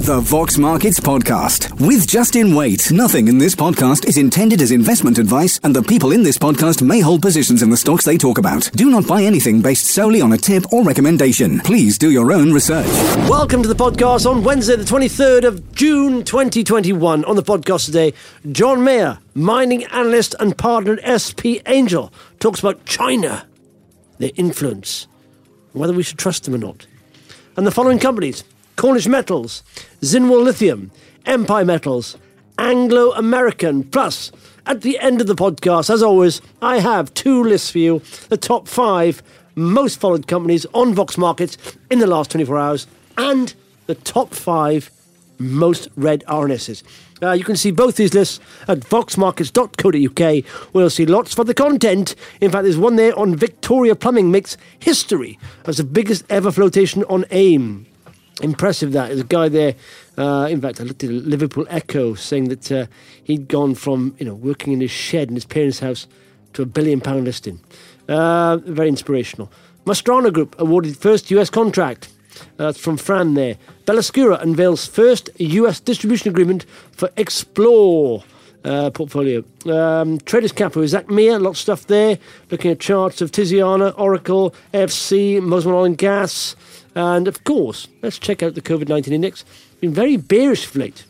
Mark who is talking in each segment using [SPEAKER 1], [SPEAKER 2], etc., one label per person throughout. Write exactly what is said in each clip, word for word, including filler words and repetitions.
[SPEAKER 1] The Vox Markets Podcast with Justin Waite. Nothing in this podcast is intended as investment advice, and the people in this podcast may hold positions in the stocks they talk about. Do not buy anything based solely on a tip or recommendation. Please do your own research.
[SPEAKER 2] Welcome to the podcast on Wednesday, the twenty-third of June, twenty twenty-one. On the podcast today, John Mayer, mining analyst and partner at S P Angel, talks about China, their influence, and whether we should trust them or not. And the following companies: Cornish Metals, Zinwell Lithium, Empire Metals, Anglo American. Plus, at the end of the podcast, as always, I have two lists for you. The top five most followed companies on Vox Markets in the last twenty-four hours and the top five most read R N Ss. Uh, you can see both these lists at vox markets dot co dot uk, where you'll see lots for the content. In fact, there's one there on Victoria Plumbing makes history as the biggest ever flotation on AIM. Impressive that. There's a guy there, uh, in fact, I looked at Liverpool Echo saying that uh, he'd gone from, you know, working in his shed in his parents' house to a billion pound listing. Uh, very inspirational. Mastrana Group awarded first U S contract. That's uh, from Fran there. Bellascura unveils first U S distribution agreement for Explore uh, portfolio. Um, Traders Capital, Zach Meir, a lot of stuff there. Looking at charts of Tiziana, Oracle, A F C, Mosman Oil and Gas. And of course, let's check out the COVID nineteen index. Been very bearish of late.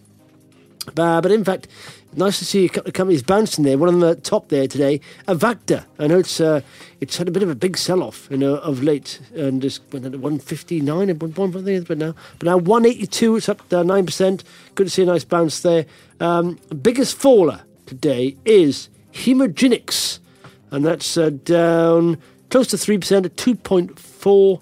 [SPEAKER 2] Uh, but in fact, nice to see a couple of companies bouncing there. One of them at the top there today, Avacta. I know it's uh, it's had a bit of a big sell-off, you know, of late, and just went at one fifty-nine at one point, but now, but now one eighty-two. It's up uh, nine percent. Good to see a nice bounce there. Um, biggest faller today is Hemogenics, and that's uh, down close to three percent at two point four.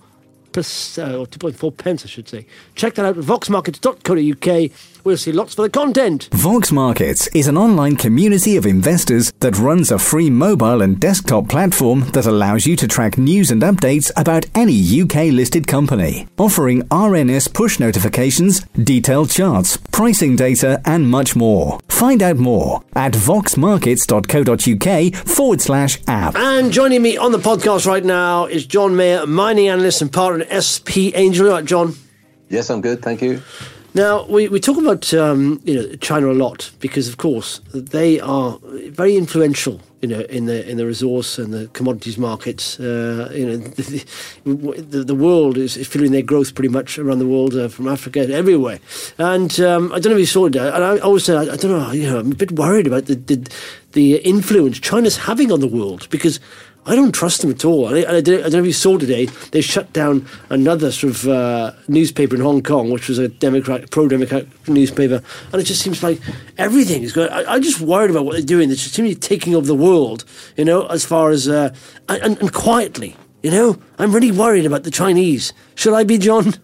[SPEAKER 2] Uh, or two point four pence, I should say. Check that out at vox markets dot co dot uk. We'll see lots for the content.
[SPEAKER 1] Vox Markets is an online community of investors that runs a free mobile and desktop platform that allows you to track news and updates about any U K-listed company, offering R N S push notifications, detailed charts, pricing data, and much more. Find out more at vox markets dot co dot uk forward slash app.
[SPEAKER 2] And joining me on the podcast right now is John Mayer, mining analyst and partner at S P Angel. All right, John?
[SPEAKER 3] Yes, I'm good, thank you.
[SPEAKER 2] Now, we, we talk about um, you know, China a lot because, of course, they are very influential, you know, in the in the resource and the commodities markets. Uh, you know, the, the, the world is, is feeling their growth pretty much around the world, uh, from Africa to everywhere. And um, I don't know if you saw it, and I always say, I, I don't know, you know, I'm a bit worried about the, the the influence China's having on the world, because I don't trust them at all. I, I, don't, I don't know if you saw today, they shut down another sort of uh, newspaper in Hong Kong, which was a Democrat, pro-Democrat newspaper, and it just seems like everything is going. I, I'm just worried about what they're doing. They just seem to be taking over the world, you know, as far as uh, and, and quietly, you know. I'm really worried about the Chinese. Should I be, John?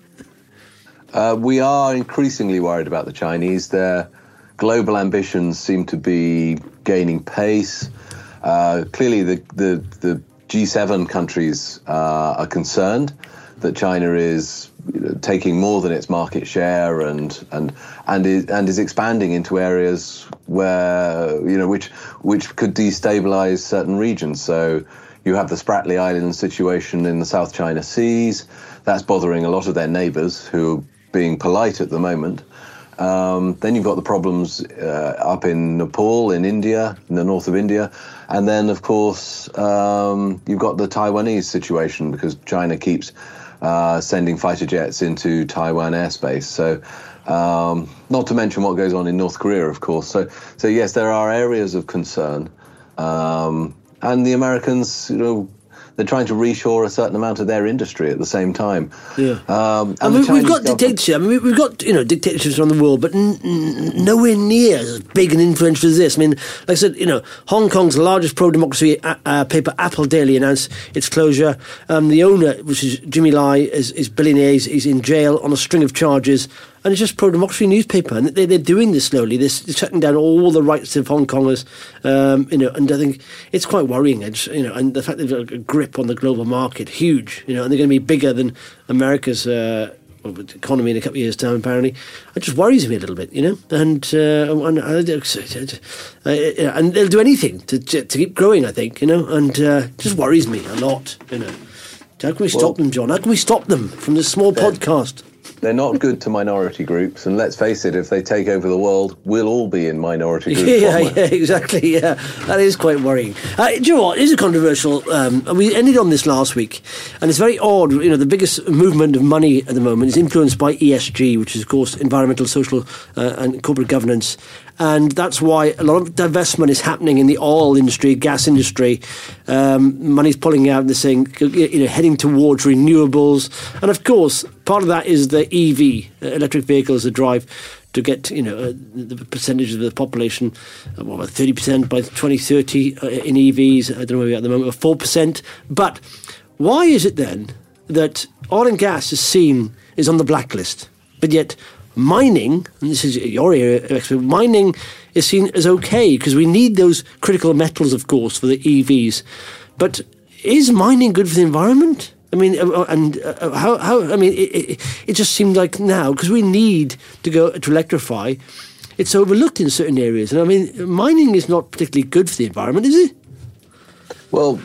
[SPEAKER 3] Uh, we are increasingly worried about the Chinese. Their global ambitions seem to be gaining pace. Uh, clearly, the, the, the G seven countries uh, are concerned that China is, you know, taking more than its market share and and and is, and is expanding into areas where, you know, which which could destabilize certain regions. So you have the Spratly Islands situation in the South China Seas. That's bothering a lot of their neighbours who are being polite at the moment. Um, then you've got the problems uh, up in Nepal, in India, in the north of India. And then, of course, um, you've got the Taiwanese situation, because China keeps uh, sending fighter jets into Taiwan airspace. So um, not to mention what goes on in North Korea, of course. So, so yes, there are areas of concern. Um, and the Americans, you know, they're trying to reshore a certain amount of their industry at the same time.
[SPEAKER 2] Yeah,
[SPEAKER 3] um, and
[SPEAKER 2] I mean, we've got
[SPEAKER 3] government...
[SPEAKER 2] dictatorship. I mean, we've got, you know, dictatorships around the world, but n- n- nowhere near as big and influential as this. I mean, like I said, you know, Hong Kong's largest pro-democracy uh, uh, paper, Apple Daily, announced its closure. Um, the owner, which is Jimmy Lai, is, is billionaire. He's, he's in jail on a string of charges. And it's just pro-democracy newspaper, and they, they're doing this slowly. They're shutting down all the rights of Hong Kongers, um, you know. And I think it's quite worrying, it's, you know. And the fact they've got a grip on the global market, huge, you know, and they're going to be bigger than America's uh, economy in a couple of years' time. Apparently, it just worries me a little bit, you know. And uh, and, uh, and they'll do anything to to keep growing, I think, you know. And uh, it just worries me a lot, you know. How can we stop well, them, John? How can we stop them from this small podcast?
[SPEAKER 3] they're not good to minority groups. And let's face it, if they take over the world, we'll all be in minority groups.
[SPEAKER 2] Yeah, yeah, exactly. Yeah, that is quite worrying. Uh, do you know what? It is a controversial. Um, we ended on this last week, and it's very odd. You know, the biggest movement of money at the moment is influenced by E S G, which is, of course, environmental, social, uh, and corporate governance. And that's why a lot of divestment is happening in the oil industry, gas industry. Um, money's pulling out and they're saying, you know, heading towards renewables. And of course, part of that is the E V, electric vehicles that drive to get, you know, uh, the percentage of the population, uh, well, about thirty percent by twenty thirty uh, in E Vs. I don't know where we are at the moment, or four percent. But why is it then that oil and gas is seen, is on the blacklist, but yet mining, and this is your area of expertise, mining is seen as okay because we need those critical metals, of course, for the E Vs. But is mining good for the environment? I mean, and uh, how, how? I mean, it, it, it just seemed like now, because we need to go to electrify, it's overlooked in certain areas. And I mean, mining is not particularly good for the environment, is it?
[SPEAKER 3] Well,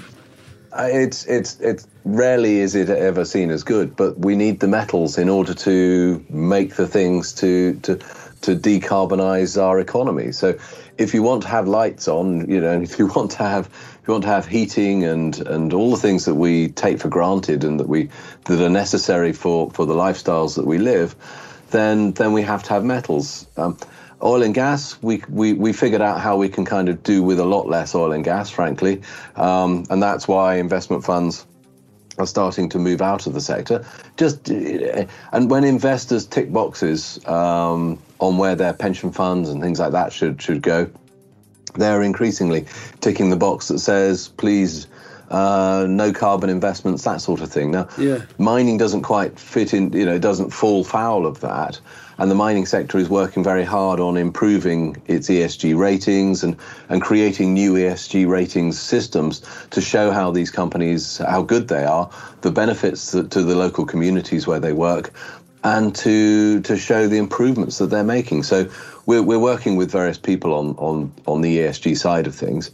[SPEAKER 3] it's it's it's rarely is it ever seen as good, but we need the metals in order to make the things to to to decarbonize our economy. So if you want to have lights on, you know, and if you want to have if you want to have heating and and all the things that we take for granted and that we that are necessary for for the lifestyles that we live, then then we have to have metals. Um, Oil and gas, we, we we figured out how we can kind of do with a lot less oil and gas, frankly. Um, and that's why investment funds are starting to move out of the sector. Just and when investors tick boxes um, on where their pension funds and things like that should should go, they're increasingly ticking the box that says, please, uh, no carbon investments, that sort of thing. Now,
[SPEAKER 2] yeah.
[SPEAKER 3] Mining doesn't quite fit in, you know, it doesn't fall foul of that. And the mining sector is working very hard on improving its E S G ratings and, and creating new E S G ratings systems to show how these companies, how good they are, the benefits to, to the local communities where they work, and to to show the improvements that they're making. So we're we're working with various people on on on the E S G side of things,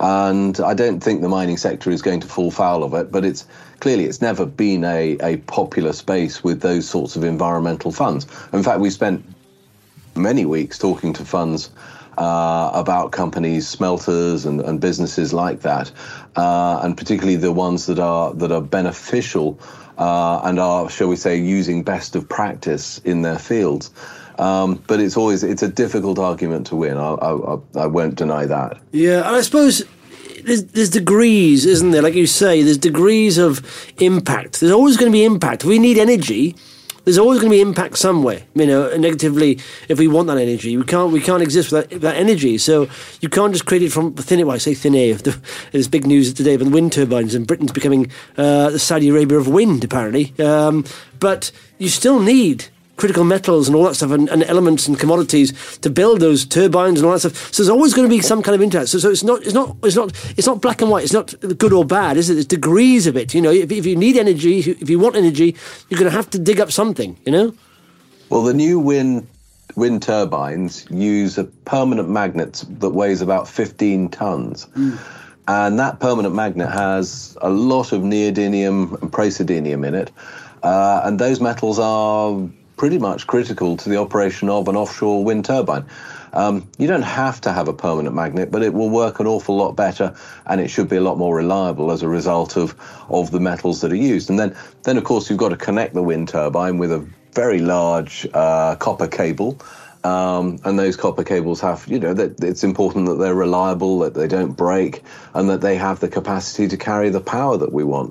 [SPEAKER 3] and I don't think the mining sector is going to fall foul of it. But it's clearly it's never been a a popular space with those sorts of environmental funds. In fact, we spent many weeks talking to funds uh, about companies, smelters, and, and businesses like that, uh, and particularly the ones that are that are beneficial. Uh, and are, shall we say, using best of practice in their fields. Um, but it's always, it's a difficult argument to win. I, I, I won't deny that.
[SPEAKER 2] Yeah, and I suppose there's, there's degrees, isn't there? Like you say, there's degrees of impact. There's always going to be impact. We need energy. There's always going to be impact somewhere, you know, negatively, if we want that energy. We can't we can't exist without that energy. So you can't just create it from thin air. Well, I say thin air. There's big news today about the wind turbines, and Britain's becoming uh, the Saudi Arabia of wind, apparently. Um, but you still need critical metals and all that stuff, and, and elements and commodities to build those turbines and all that stuff. So there's always going to be some kind of interest. So, so it's not, it's not, it's not, it's not black and white. It's not good or bad, is it? There's degrees of it. You know, if, if you need energy, if you want energy, you're going to have to dig up something. You know.
[SPEAKER 3] Well, the new wind wind turbines use a permanent magnet that weighs about fifteen tons. Mm. And that permanent magnet has a lot of neodymium and praseodymium in it. Uh, and those metals are pretty much critical to the operation of an offshore wind turbine. Um, you don't have to have a permanent magnet, but it will work an awful lot better, and it should be a lot more reliable as a result of, of the metals that are used. And then, then, of course, you've got to connect the wind turbine with a very large uh, copper cable. Um, and those copper cables have, you know, that it's important that they're reliable, that they don't break, and that they have the capacity to carry the power that we want.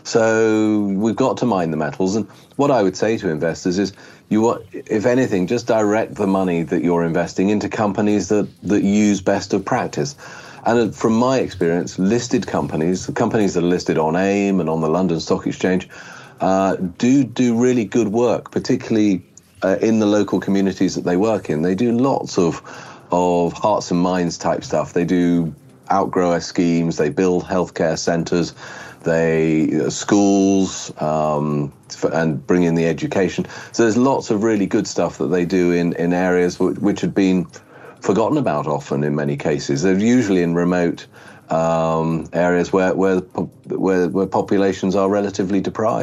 [SPEAKER 3] So we've got to mine the metals. And what I would say to investors is, you want, if anything, just direct the money that you're investing into companies that, that use best of practice. And from my experience, listed companies, the companies that are listed on AIM and on the London Stock Exchange, uh, do do really good work, particularly Uh, in the local communities that they work in. They do lots of of hearts and minds type stuff. They do outgrower schemes, they build healthcare centres, they uh, schools, um, for, and bring in the education. So there's lots of really good stuff that they do in, in areas w- which had been forgotten about often in many cases. They're usually in remote um, areas where, where, where, where populations are relatively deprived.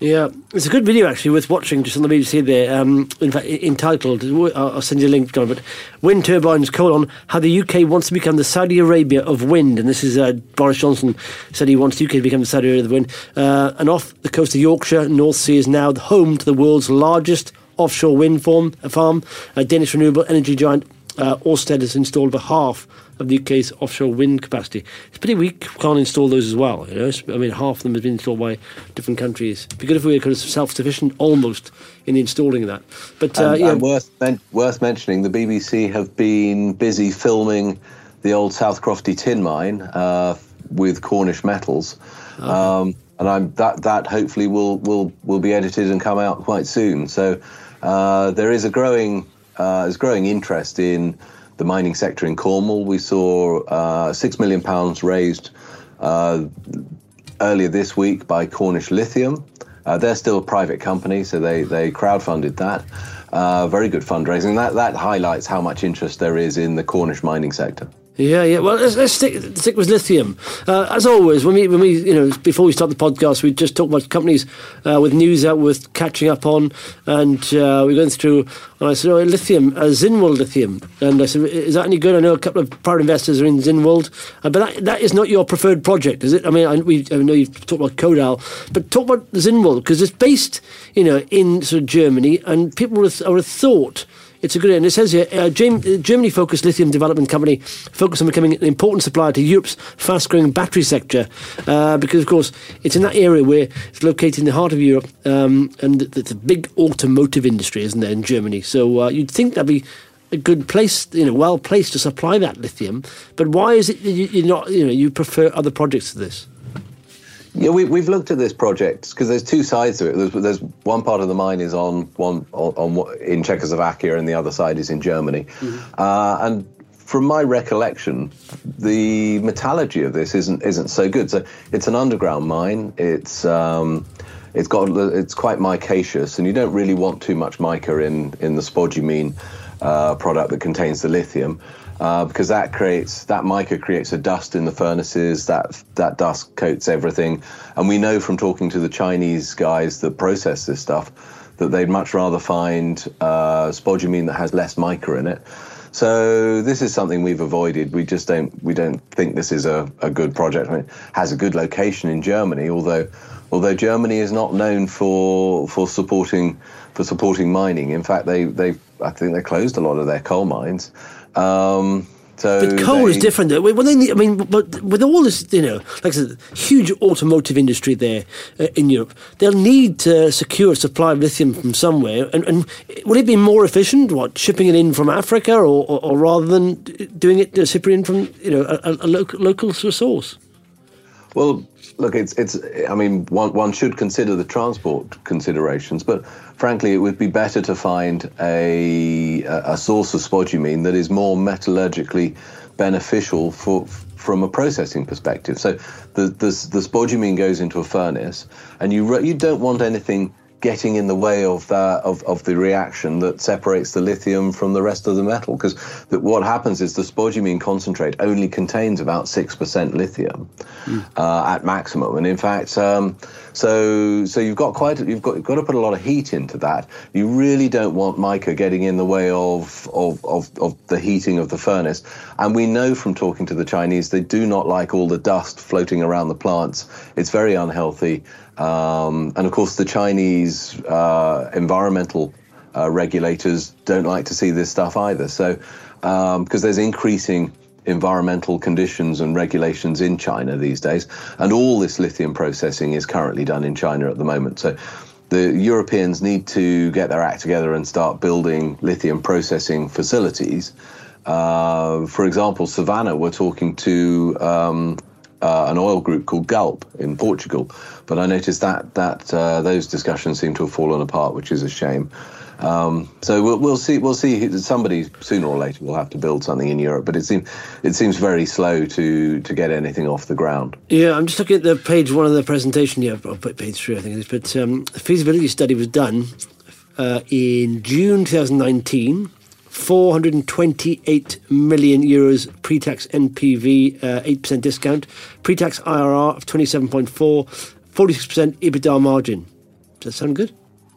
[SPEAKER 2] Yeah, it's a good video actually worth watching, just on the B B C there, um, in fact, entitled, I'll send you a link, John, but Wind Turbines, colon, how the U K wants to become the Saudi Arabia of wind. And this is uh, Boris Johnson said he wants the U K to become the Saudi Arabia of wind. Uh, and off the coast of Yorkshire, North Sea is now home to the world's largest offshore wind farm. A farm. A Danish renewable energy giant uh, Ørsted has installed over half of the U K's offshore wind capacity. It's pretty weak. Can't install those as well. You know, I mean, half of them have been installed by different countries. It'd be good if we were kind of self-sufficient almost in the installing of that. But uh,
[SPEAKER 3] and,
[SPEAKER 2] yeah,
[SPEAKER 3] and worth men- worth mentioning, the B B C have been busy filming the old South Crofty tin mine uh, with Cornish metals, okay. um, and I'm that that hopefully will will will be edited and come out quite soon. So uh, there is a growing uh, is growing interest in the mining sector in Cornwall. We saw uh, six million pounds raised uh, earlier this week by Cornish Lithium. Uh, they're still a private company, so they they crowdfunded that. Uh, very good fundraising. That that highlights how much interest there is in the Cornish mining sector.
[SPEAKER 2] Yeah, yeah. Well, let's, let's stick, stick with lithium. Uh, as always, when we, when we, you know, before we start the podcast, we just talk about companies uh, with news out worth catching up on, and uh, we're going through. And I said, "Oh, lithium, uh, Zinnwald Lithium," and I said, "Is that any good?" I know a couple of private investors are in Zinnwald, uh, but that, that is not your preferred project, is it? I mean, I, we, I know you've talked about Kodal, but talk about Zinnwald, because it's based, you know, in sort of Germany, and people would have, would have thought. It's a good, and it says here, uh, Germany-focused lithium development company focused on becoming an important supplier to Europe's fast-growing battery sector, uh, because, of course, it's in that area where it's located in the heart of Europe, um, and it's a big automotive industry, isn't there, in Germany? So uh, you'd think that'd be a good place, you know, well placed to supply that lithium. But why is it that you, you're not, you know, you prefer other projects to this?
[SPEAKER 3] Yeah, we, we've looked at this project because there's two sides to it. There's, there's one part of the mine is on one on, on in Czechoslovakia, and the other side is in Germany. Mm-hmm. Uh, and from my recollection, the metallurgy of this isn't isn't so good. So it's an underground mine. It's um, it's got it's quite micaceous, and you don't really want too much mica in in the spodumene uh, product that contains the lithium. Uh, because that creates that mica creates a dust in the furnaces. That that dust coats everything, and we know from talking to the Chinese guys that process this stuff that they'd much rather find uh, spodumene that has less mica in it. So this is something we've avoided. We just don't we don't think this is a, a good project. I mean, it has a good location in Germany, although although Germany is not known for for supporting for supporting mining. In fact, they they I think they closed a lot of their coal mines. Um, so
[SPEAKER 2] but coal
[SPEAKER 3] they,
[SPEAKER 2] is different, though. When they, I mean, but with all this, you know, like I said, huge automotive industry there uh, in Europe, they'll need to secure a supply of lithium from somewhere. And, and would it be more efficient, what, shipping it in from Africa, or, or, or rather than doing it, uh, shipping it in from, you know, a, a local local source?
[SPEAKER 3] Well, look, it's it's. I mean, one one should consider the transport considerations, but frankly, it would be better to find a a source of spodumene that is more metallurgically beneficial for from a processing perspective. So the the, the spodumene goes into a furnace, and you you don't want anything getting in the way of that of, of the reaction that separates the lithium from the rest of the metal, because what happens is the spodumene concentrate only contains about six percent lithium mm. uh, at maximum, and in fact, um, so so you've got quite you've got you've got to put a lot of heat into that. You really don't want mica getting in the way of of of, of the heating of the furnace, and we know from talking to the Chinese they do not like all the dust floating around the plants. It's very unhealthy. Um, and of course, the Chinese uh, environmental uh, regulators don't like to see this stuff either. So, um, because there's increasing environmental conditions and regulations in China these days, and all this lithium processing is currently done in China at the moment. So, the Europeans need to get their act together and start building lithium processing facilities. Uh, for example, Savannah, we're talking to um, uh, an oil group called Gulp in Portugal. But I noticed that that uh, those discussions seem to have fallen apart, which is a shame. Um, so we'll, we'll see. We'll see. Somebody sooner or later will have to build something in Europe, but it seems it seems very slow to to get anything off the ground.
[SPEAKER 2] Yeah, I'm just looking at the page one of the presentation. Yeah, I'll put page three, I think it is. But um, the feasibility study was done uh, in June twenty nineteen. four hundred twenty-eight million euros pre-tax N P V, uh, eight percent discount, pre-tax I R R of twenty-seven point four. forty-six percent EBITDA margin. Does that sound good?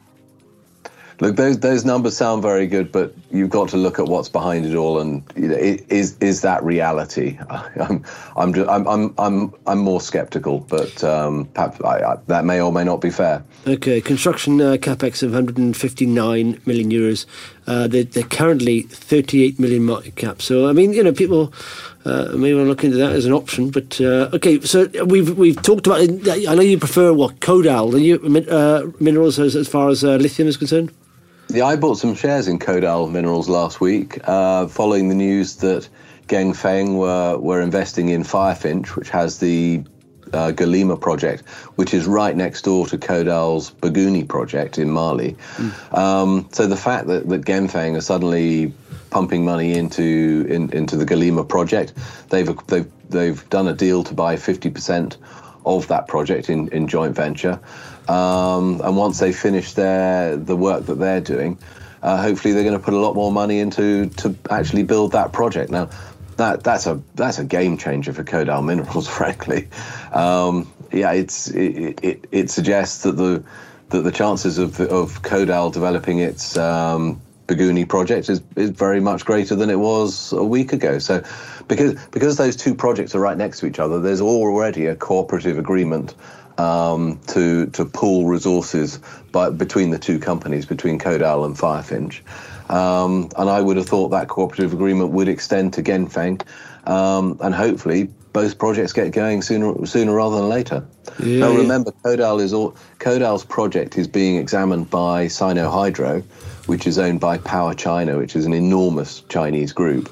[SPEAKER 3] Look, those those numbers sound very good, but you've got to look at what's behind it all, and you know, is is that reality? I'm I'm just, I'm, I'm I'm I'm more sceptical, but um, perhaps I, I, that may or may not be fair.
[SPEAKER 2] Okay, construction uh, capex of one hundred fifty-nine million euros. Uh, they're, they're currently thirty-eight million market cap. So I mean, you know, people uh, may want to look into that as an option. But uh, okay, so we've we've talked about. I know you prefer what Kodal, do you uh, minerals as, as far as uh, lithium is concerned.
[SPEAKER 3] Yeah, I bought some shares in Kodal Minerals last week, uh, following the news that Ganfeng were, were investing in Firefinch, which has the uh, Galima project, which is right next door to Kodal's Bougouni project in Mali. Mm. Um, so the fact that, that Ganfeng are suddenly pumping money into in, into the Galima project, they've they've they've done a deal to buy fifty percent of that project in, in joint venture. Um, and once they finish their the work that they're doing, uh, hopefully they're going to put a lot more money into to actually build that project. Now, that that's a that's a game changer for Kodal Minerals, frankly. Um, yeah, it's it, it it suggests that the that the chances of of Kodal developing its um, Bougouni project is is very much greater than it was a week ago. So, because because those two projects are right next to each other, there's already a cooperative agreement um, to to pool resources by, between the two companies, between Kodal and Firefinch. Um, and I would have thought that cooperative agreement would extend to Ganfeng, um, and hopefully both projects get going sooner sooner rather than later. Yeah, now remember, yeah. Kodal is all, Kodal's project is being examined by Sinohydro, which is owned by Power China, which is an enormous Chinese group.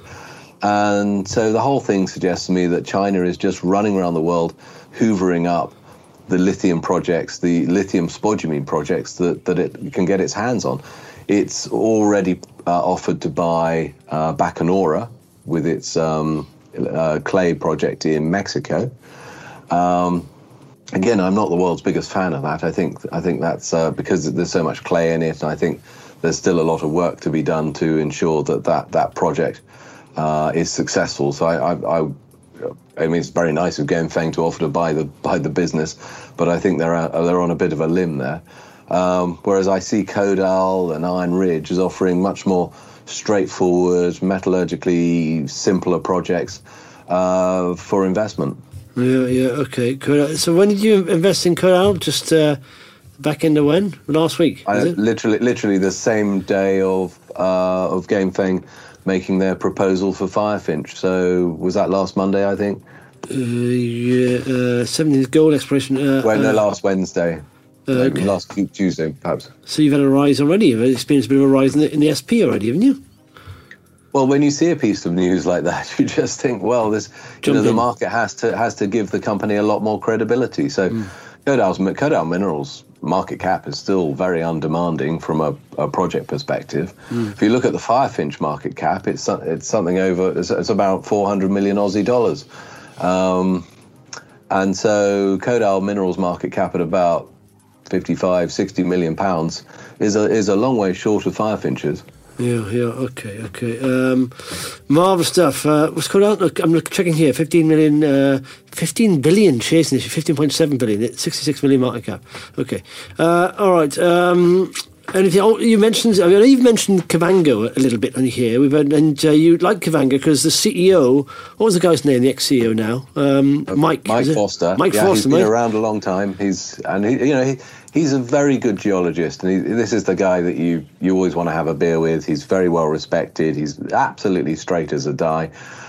[SPEAKER 3] And so the whole thing suggests to me that China is just running around the world, hoovering up the lithium projects, the lithium spodumene projects that, that it can get its hands on. It's already uh, offered to buy uh, Bacanora with its um, uh, clay project in Mexico. Um, again, I'm not the world's biggest fan of that. I think I think that's uh, because there's so much clay in it, and I think there's still a lot of work to be done to ensure that that, that project uh, is successful. So I, I, I, I mean, it's very nice of Ganfeng to offer to buy the buy the business, but I think they're uh, they're on a bit of a limb there. Um, whereas I see Kodal and Iron Ridge as offering much more straightforward, metallurgically simpler projects uh, for investment.
[SPEAKER 2] Yeah, yeah, okay. So when did you invest in Kodal? Just uh, back into when? Last week?
[SPEAKER 3] I, literally, literally the same day of uh, of Ganfeng making their proposal for Firefinch. So was that last Monday? I think.
[SPEAKER 2] Uh, yeah, uh, seventeenth gold exploration. Uh,
[SPEAKER 3] well, no,
[SPEAKER 2] uh,
[SPEAKER 3] last Wednesday. Uh, okay. Last Tuesday, perhaps.
[SPEAKER 2] So you've had a rise already. You've experienced a bit of a rise in the, in the S P already, haven't you?
[SPEAKER 3] Well, when you see a piece of news like that, you just think, well, this, you know, the market has to has to give the company a lot more credibility. So, mm. Kodal's Kodal Minerals market cap is still very undemanding from a, a project perspective. Mm. If you look at the Firefinch market cap, it's it's something over it's, it's about four hundred million Aussie dollars, um, and so Kodal Minerals market cap at about fifty-five, sixty million pounds is a is a long way short of Firefinch's.
[SPEAKER 2] Yeah, yeah, okay, okay. Um, marvellous stuff. Uh, what's going on? Look, I'm checking here. fifteen million, uh, fifteen billion shares in this. fifteen point seven billion. sixty-six million market cap. Okay. Uh, all right. Um, anything? Oh, you mentioned. I mean, you've mentioned Kavango a little bit on here. We've had, and uh, you like Kavango because the C E O. What was the guy's name? The ex-C E O now, um, Mike.
[SPEAKER 3] Mike Foster.
[SPEAKER 2] Mike
[SPEAKER 3] yeah,
[SPEAKER 2] Foster.
[SPEAKER 3] He's been
[SPEAKER 2] Mike.
[SPEAKER 3] around a long time. He's and he, you know he. He's a very good geologist, and he, this is the guy that you, you always want to have a beer with. He's very well respected. He's absolutely straight as a die.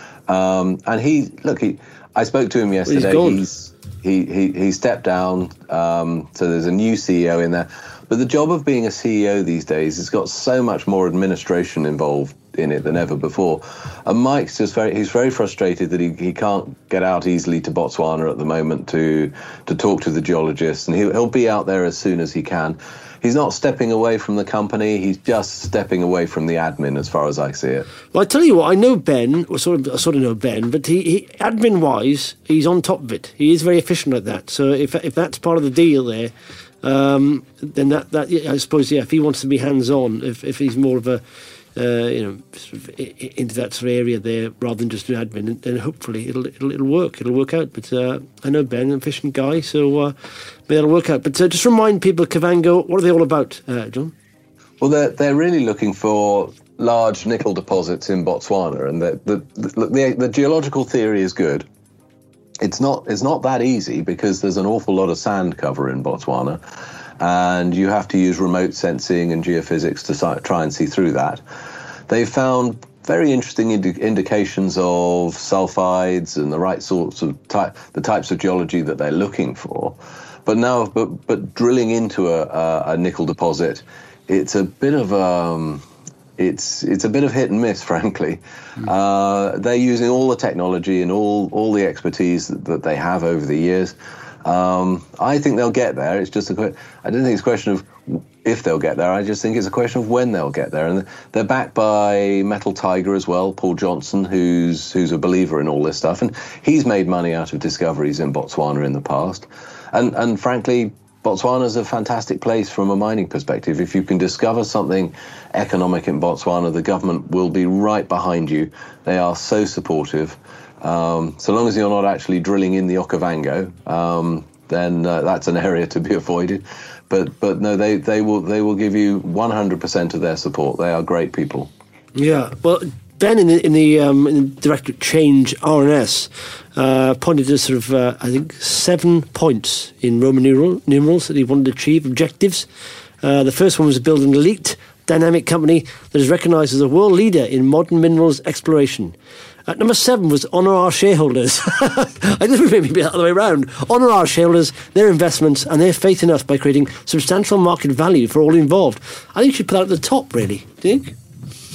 [SPEAKER 3] Um, and he, look, he, I spoke to him yesterday.
[SPEAKER 2] Well,
[SPEAKER 3] he's, he, he, he stepped down, um, so there's a new C E O in there. But the job of being a C E O these days has got so much more administration involved in it than ever before. And Mike's just very, he's very frustrated that he, he can't get out easily to Botswana at the moment to to talk to the geologists, and he'll, he'll be out there as soon as he can. He's not stepping away from the company, he's just stepping away from the admin as far as I see it.
[SPEAKER 2] Well, I tell you what, I know Ben, or sort of, I sort of know Ben, but he, he admin-wise, he's on top of it. He is very efficient at that. So if if that's part of the deal there, um, then that, that yeah, I suppose, yeah, if he wants to be hands-on, if, if he's more of a uh, you know, sort of into that sort of area there rather than just do admin, and, and hopefully it'll, it'll it'll work. It'll work out. But uh, I know Ben, I'm an efficient guy, so uh, maybe it'll work out. But uh, just remind people, Kavango, what are they all about, uh, John?
[SPEAKER 3] Well, they're they're really looking for large nickel deposits in Botswana, and the the, the the the geological theory is good. It's not it's not that easy because there's an awful lot of sand cover in Botswana, and you have to use remote sensing and geophysics to si- try and see through that. They've found very interesting indi- indications of sulfides and the right sorts of type, the types of geology that they're looking for. But now, but but drilling into a, a, a nickel deposit, it's a bit of um, it's it's a bit of hit and miss, frankly. Mm. Uh, they're using all the technology and all all the expertise that, that they have over the years. Um, I think they'll get there. It's just a que- I don't think it's a question of if they'll get there. I just think it's a question of when they'll get there. And they're backed by Metal Tiger as well, Paul Johnson, who's who's a believer in all this stuff, and he's made money out of discoveries in Botswana in the past. And and frankly, Botswana's a fantastic place from a mining perspective. If you can discover something economic in Botswana, the government will be right behind you. They are so supportive. Um, so long as you're not actually drilling in the Okavango, um, then uh, that's an area to be avoided. But but no, they, they will they will give you one hundred percent of their support. They are great people.
[SPEAKER 2] Yeah, well, Ben in the in the, um, in the Directorate Change R N S uh, pointed to sort of uh, I think seven points in Roman numeral, numerals that he wanted to achieve, objectives. Uh, the first one was to build an elite, dynamic company that is recognised as a world leader in modern minerals exploration. At number seven was honour our shareholders. I didn't maybe be the other way around. Honour our shareholders, their investments, and their faith in us by creating substantial market value for all involved. I think you should put that at the top, really. Do you think?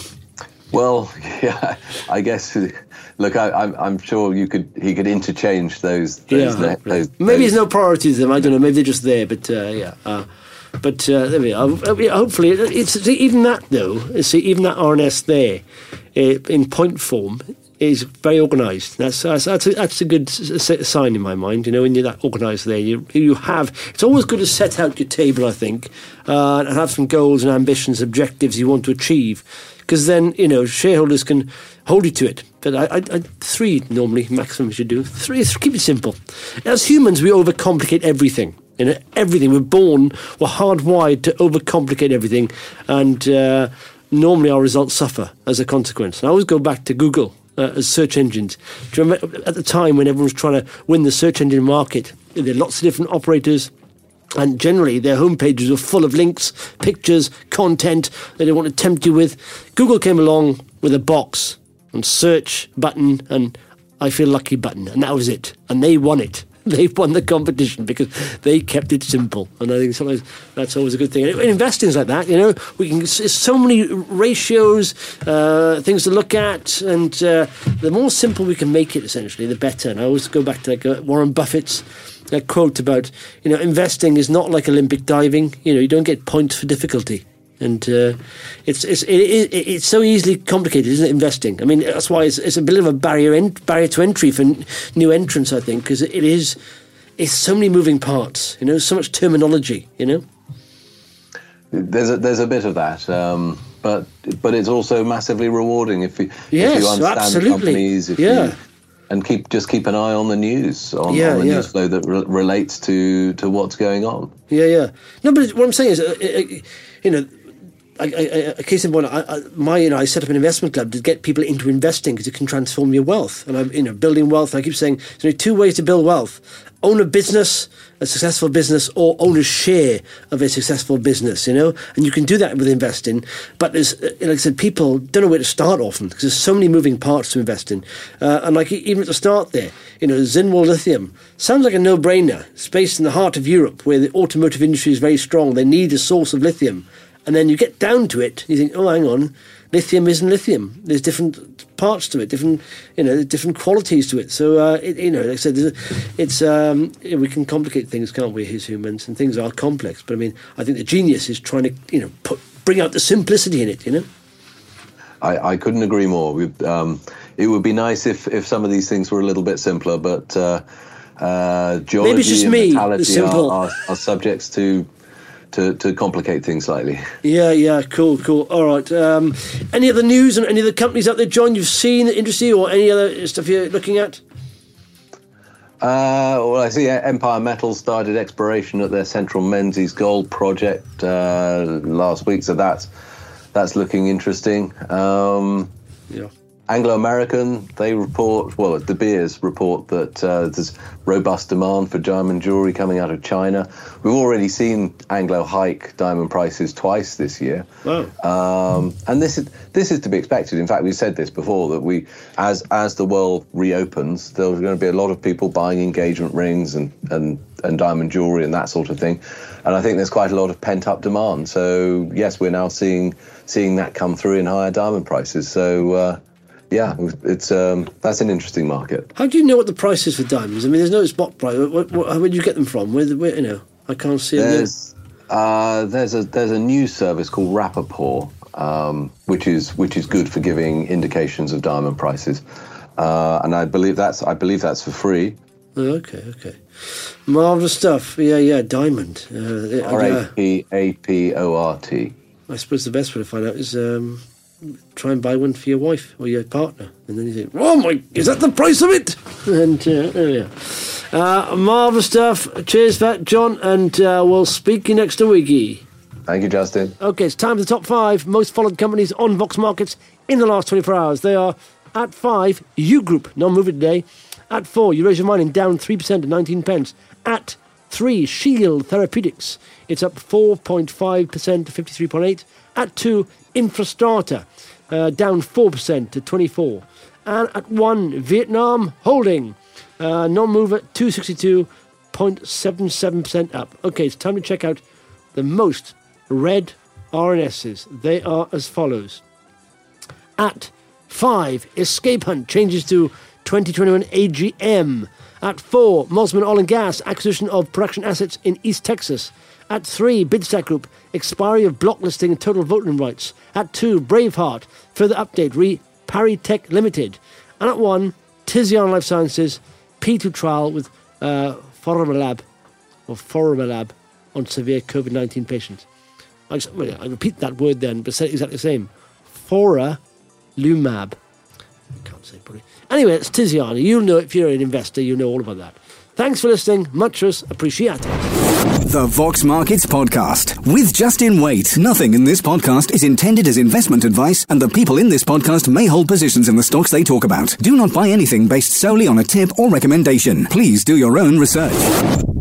[SPEAKER 3] Well, yeah, I guess. Look, I, I'm, I'm sure you could. He could interchange those. those,
[SPEAKER 2] yeah,
[SPEAKER 3] those
[SPEAKER 2] maybe
[SPEAKER 3] those.
[SPEAKER 2] there's no priority to them. I don't know. Maybe they're just there. But uh, yeah. Uh, but uh, there we are. Hopefully, it's see, even that though. See, even that R N S there, uh, in point form, is very organised. That's that's that's a, that's a good sign in my mind. You know, when you're that organised there, you you have. It's always good to set out your table, I think, uh, and have some goals and ambitions, objectives you want to achieve, because then you know shareholders can hold you to it. But I, I, I three normally maximum should do three. Keep it simple. As humans, we overcomplicate everything. You know, everything. We're born, we're hardwired to overcomplicate everything, and uh, normally our results suffer as a consequence. And I always go back to Google. Uh, as search engines. Do you remember at the time when everyone was trying to win the search engine market, there were lots of different operators, and generally their homepages were full of links, pictures, content that they want to tempt you with. Google came along with a box and search button and I feel lucky button, and that was it. And they won it. They won the competition because they kept it simple, and I think sometimes that's always a good thing. And investing is like that, you know. We can there's so many ratios, uh, things to look at, and uh, the more simple we can make it, essentially, the better. And I always go back to like uh, Warren Buffett's uh, quote about, you know, investing is not like Olympic diving. You know, you don't get points for difficulty. And uh, it's it's it, it, it's so easily complicated, isn't it? Investing. I mean, that's why it's, it's a bit of a barrier en- barrier to entry for n- new entrants, I think, because it is it's so many moving parts. You know, so much terminology. You know,
[SPEAKER 3] there's a, there's a bit of that, um, but but it's also massively rewarding if you
[SPEAKER 2] yes,
[SPEAKER 3] if you understand
[SPEAKER 2] absolutely.
[SPEAKER 3] the companies. If
[SPEAKER 2] yeah.
[SPEAKER 3] you, and keep just keep an eye on the news, on,
[SPEAKER 2] yeah,
[SPEAKER 3] on the
[SPEAKER 2] yeah.
[SPEAKER 3] news flow that re- relates to, to what's going on.
[SPEAKER 2] Yeah, yeah. No, but what I'm saying is, uh, uh, you know. I, I, a case in point, I, I, my, you know, I set up an investment club to get people into investing because it can transform your wealth. And I'm, you know, building wealth. I keep saying there's only two ways to build wealth: own a business, a successful business, or own a share of a successful business. You know, and you can do that with investing. But there's, like I said, people don't know where to start often because there's so many moving parts to invest in. Uh, and like even at the start there, you know, Zinnwald Lithium sounds like a no-brainer. It's based in the heart of Europe, where the automotive industry is very strong. They need a source of lithium. And then you get down to it, you think, oh, hang on, lithium isn't lithium. There's different parts to it, different, you know, different qualities to it. So, uh, it, you know, like I said, it's um, we can complicate things, can't we, as humans? And things are complex. But I mean, I think the genius is trying to, you know, put, bring out the simplicity in it. You know.
[SPEAKER 3] I, I couldn't agree more. We, um, it would be nice if, if some of these things were a little bit simpler, but uh, uh, geology
[SPEAKER 2] Maybe it's just
[SPEAKER 3] and
[SPEAKER 2] me,
[SPEAKER 3] metallurgy
[SPEAKER 2] simple.
[SPEAKER 3] are, are, are subjects to. to, to complicate things slightly.
[SPEAKER 2] Yeah, yeah, cool, cool. All right. Um, any other news and any other companies out there, John, you've seen that interest you, or any other stuff you're looking at?
[SPEAKER 3] Uh, well, I see Empire Metals started exploration at their Central Menzies gold project uh, last week, so that's that's looking interesting. Um,
[SPEAKER 2] yeah.
[SPEAKER 3] Anglo American, they report, well, De Beers report that uh, there's robust demand for diamond jewellery coming out of China. We've already seen Anglo hike diamond prices twice this year.
[SPEAKER 2] Wow.
[SPEAKER 3] Um, and this is this is to be expected. In fact, we said this before, that we, as as the world reopens, there's going to be a lot of people buying engagement rings and, and, and diamond jewellery and that sort of thing. And I think there's quite a lot of pent-up demand. So, yes, we're now seeing seeing that come through in higher diamond prices. So, uh, yeah, it's um, that's an interesting market.
[SPEAKER 2] How do you know what the price is for diamonds? I mean, there's no spot price. What, what, where do you get them from? Where, where, you know, I can't see them.
[SPEAKER 3] There's uh, there's a there's a news service called Rappaport, um, which is which is good for giving indications of diamond prices, uh, and I believe that's I believe that's for free.
[SPEAKER 2] Oh, okay, okay, marvelous stuff. Yeah, yeah, diamond. Uh,
[SPEAKER 3] R A P A P O R T.
[SPEAKER 2] I suppose the best way to find out is. Um, try and buy one for your wife or your partner, and then you think, oh my, is that the price of it? And uh, there we are. Uh, marvellous stuff. Cheers for that, John, and uh, we'll speak you next weeky.
[SPEAKER 3] Thank you, Justin.
[SPEAKER 2] Okay, it's time for the top five most followed companies on Vox Markets in the last twenty-four hours. They are at five, U Group, non-moving today. At four, Eurasia Mining, down three percent to nineteen pence. At three, Shield Therapeutics, it's up four point five percent to fifty-three point eight. At two, Infrastrata, uh, down four percent to twenty-four. And at one, Vietnam Holding, uh, non-mover, two sixty-two point seven seven percent up. Okay, it's time to check out the most read R N Ss. They are as follows. At five, Escape Hunt changes to twenty twenty-one A G M. At four, Mosman Oil and Gas, acquisition of production assets in East Texas. At three, Bidstack Group, expiry of block listing and total voting rights. At two, Braveheart, further update, re Paritech Limited. And at one, Tizion Life Sciences, P two trial with uh, Formalab, or Formalab, on severe COVID nineteen patients. I, well, I repeat that word then, but say it exactly the same. Foralumab. I can't say it probably. Anyway, it's Tiziana. You'll know, if you're an investor, you'll know all about that. Thanks for listening. Muchos appreciated.
[SPEAKER 1] The Vox Markets Podcast with Justin Waite. Nothing in this podcast is intended as investment advice, and the people in this podcast may hold positions in the stocks they talk about. Do not buy anything based solely on a tip or recommendation. Please do your own research.